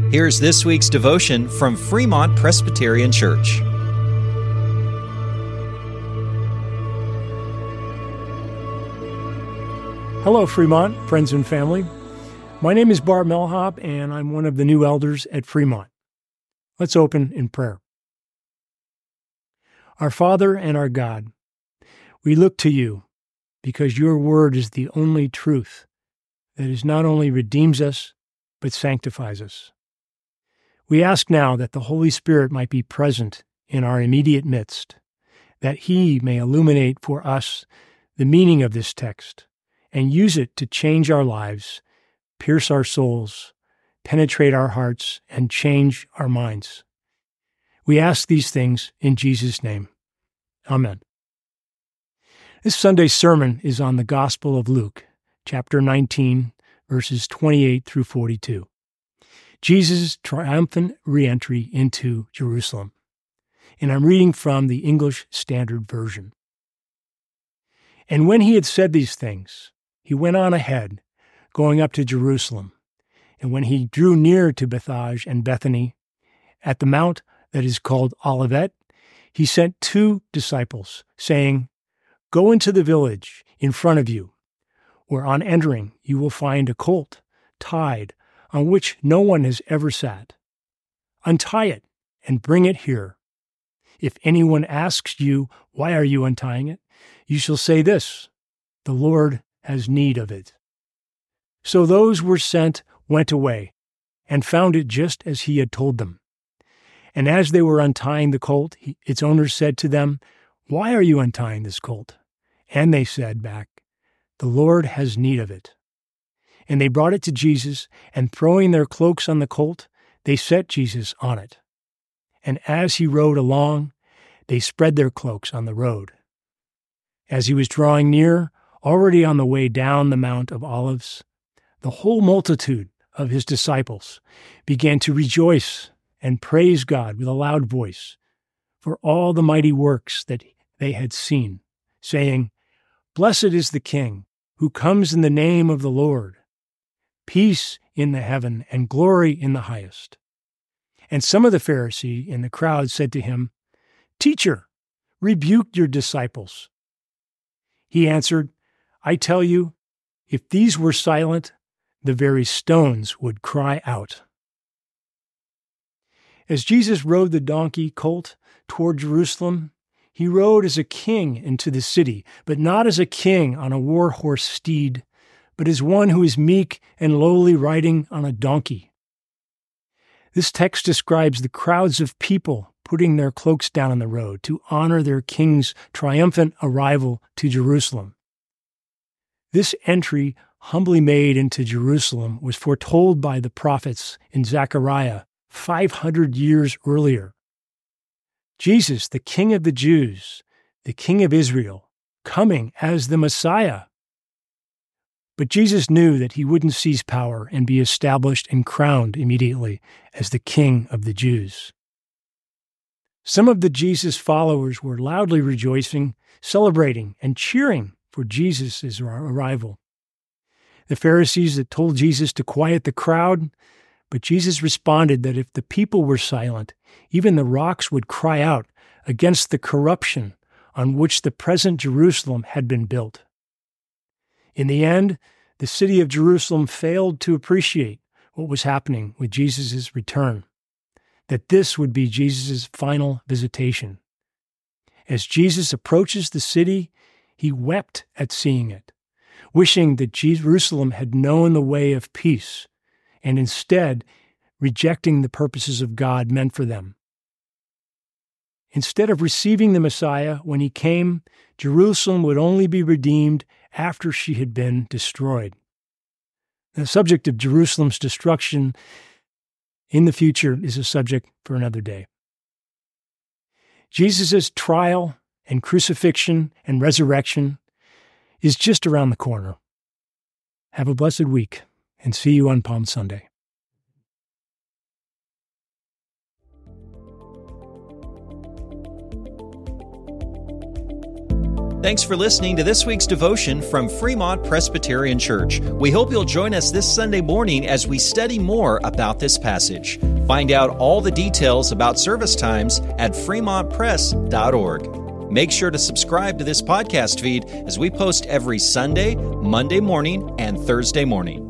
Here's this week's devotion from Fremont Presbyterian Church. Hello, Fremont, friends and family. My name is Bart Melhop, and I'm one of the new elders at Fremont. Let's open in prayer. Our Father and our God, we look to you because your word is the only truth that is not only redeems us, but sanctifies us. We ask now that the Holy Spirit might be present in our immediate midst, that he may illuminate for us the meaning of this text and use it to change our lives, pierce our souls, penetrate our hearts, and change our minds. We ask these things in Jesus' name. Amen. This Sunday's sermon is on the Gospel of Luke, chapter 19, verses 28 through 42. Jesus' triumphant re-entry into Jerusalem. And I'm reading from the English Standard Version. And when he had said these things, he went on ahead, going up to Jerusalem. And when he drew near to Bethphage and Bethany, at the mount that is called Olivet, he sent 2 disciples, saying, "Go into the village in front of you, where on entering you will find a colt tied, on which no one has ever sat. Untie it and bring it here. If anyone asks you, 'Why are you untying it?' you shall say this, 'The Lord has need of it.'" So those were sent went away and found it just as he had told them. And as they were untying the colt, its owner said to them, "Why are you untying this colt?" And they said back, "The Lord has need of it." And they brought it to Jesus, and throwing their cloaks on the colt, they set Jesus on it. And as he rode along, they spread their cloaks on the road. As he was drawing near, already on the way down the Mount of Olives, the whole multitude of his disciples began to rejoice and praise God with a loud voice for all the mighty works that they had seen, saying, "Blessed is the King who comes in the name of the Lord. Peace in the heaven and glory in the highest." And some of the Pharisees in the crowd said to him, "Teacher, rebuke your disciples." He answered, "I tell you, if these were silent, the very stones would cry out." As Jesus rode the donkey colt toward Jerusalem, he rode as a king into the city, but not as a king on a war horse steed, but as one who is meek and lowly riding on a donkey. This text describes the crowds of people putting their cloaks down on the road to honor their king's triumphant arrival to Jerusalem. This entry, humbly made into Jerusalem, was foretold by the prophets in Zechariah 500 years earlier. Jesus, the King of the Jews, the King of Israel, coming as the Messiah. But Jesus knew that he wouldn't seize power and be established and crowned immediately as the King of the Jews. Some of the Jesus followers were loudly rejoicing, celebrating, and cheering for Jesus' arrival. The Pharisees had told Jesus to quiet the crowd, but Jesus responded that if the people were silent, even the rocks would cry out against the corruption on which the present Jerusalem had been built. In the end, the city of Jerusalem failed to appreciate what was happening with Jesus' return, that this would be Jesus' final visitation. As Jesus approaches the city, he wept at seeing it, wishing that Jerusalem had known the way of peace, and instead rejecting the purposes of God meant for them. Instead of receiving the Messiah when he came, Jerusalem would only be redeemed after she had been destroyed. The subject of Jerusalem's destruction in the future is a subject for another day. Jesus' trial and crucifixion and resurrection is just around the corner. Have a blessed week, and see you on Palm Sunday. Thanks for listening to this week's devotion from Fremont Presbyterian Church. We hope you'll join us this Sunday morning as we study more about this passage. Find out all the details about service times at fremontpress.org. Make sure to subscribe to this podcast feed as we post every Sunday, Monday morning, and Thursday morning.